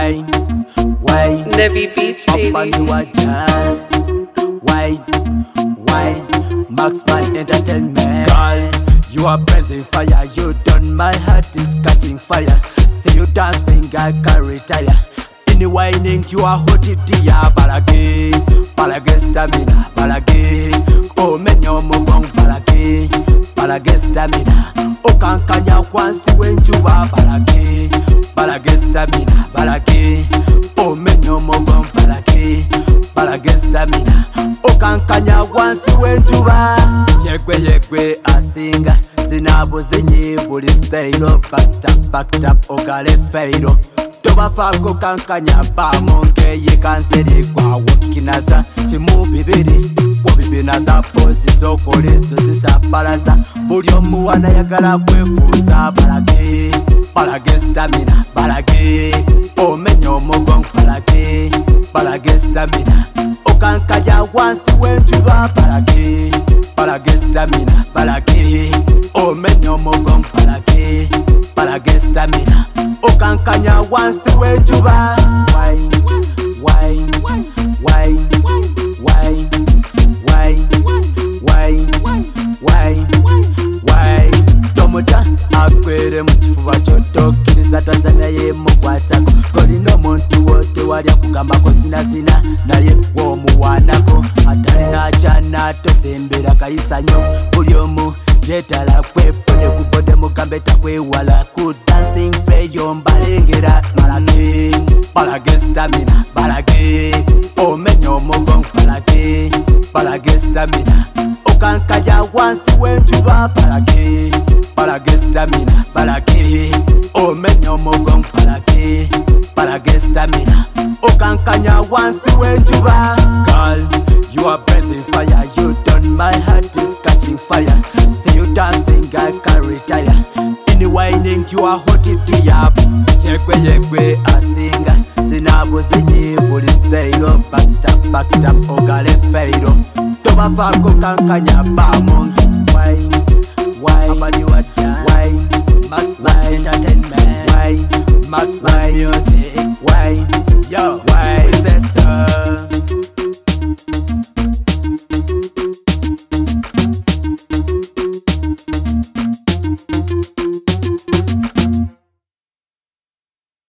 wine, wine. Nevi Beats, Up baby. on you a jam. Wine, wine. Maxman Entertainment. Girl, you are blazing fire. You done, my heart is catching fire. See you dancing, I can retire. In the whining, you are hot it dear. Balagi, balagi stamina, balagi. Oh, menyo mugong balagi, balagi stamina. Oh, kankanya kwansi wenjuwa balagi, balagi stamina, balagi. Oh, menyo mugong balagi, balagi stamina. Oh, kankanya kwansi wenjuwa. Yegwe yegwe asinga, zinabuze nyi buli style. Backed up, ogale fairo. Tobafako kankanya bamonge ye kanseri kwa wakinaza chimu bibiri wabibinaza pozi zokolezo zisapalaza buli omuwana yagala kwefuza balage balage stamina balage omenya omugongo balage balage stamina okankanya wansi wenjuba balage balage stamina balage omenya omugongo balage balage stamina okankanya wansi wenjuba. Wine, wine, wine, wine, wine, wine, wine, wine. Tomuta akwere mu kifuba ky'otokkiriza twaza naye mukwatako kolina omuntu wote wali akugambako sinasina naye w'omuwaanako atalina kyana tosembera kayisa nnyo buli omu yetala kwepone kubode mugambe takwewala ku dancing feyo mbalengera balage balage stamina balage omenya omugongo balage balage stamina okankanya wansi wenjuba balage balage stamina balage omenya omugongo balage balage stamina okankanya wansi wenjuba. Girl, you are blazing fire. You done, my heart is catching fire. See you dancing, I can retire. In the whining, you are hot it dear. Yegwe yegwe asinga, zinabuze nyi buli style. Backed up, ogale fairo. Tobafako kankanya bamonge. Wine, wine, abadi wacha. Wine, Maxman Entertainment. Wine, Maxman Music. Wine, yo, wine, say so.